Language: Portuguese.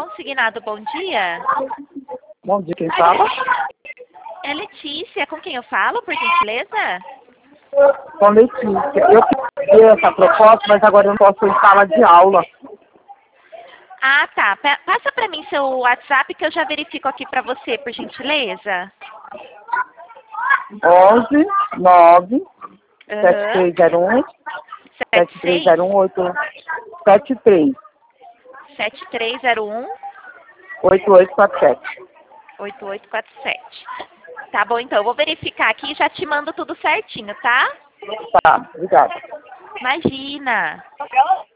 consignado, bom dia. Bom dia, quem fala? É Letícia, com quem eu falo, por gentileza? Com Letícia. Eu pedi essa proposta, mas agora eu não posso ir em sala de aula. Ah, tá. Passa para mim seu WhatsApp que eu já verifico aqui para você, por gentileza. 11 9 Aham. 7301 76 7301 73 7301 8847. 8847. Tá bom, então. Eu vou verificar aqui e já te mando tudo certinho, tá? Tá, obrigada. Imagina.